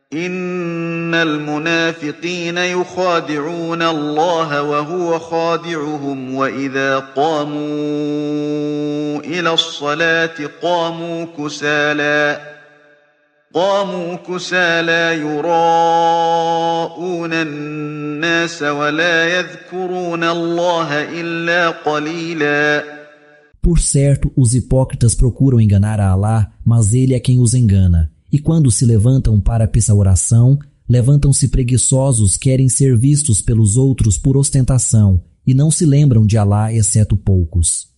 إن المنافقين يخادعون الله وهو خادعهم وإذا قاموا إلى الصلاة قاموا كسالى يراءون الناس ولا يذكرون الله إلا قليلا. Por certo, os hipócritas procuram enganar a Alá, mas ele é quem os engana. E quando se levantam para a oração, levantam-se preguiçosos, querem ser vistos pelos outros por ostentação, e não se lembram de Alá exceto poucos.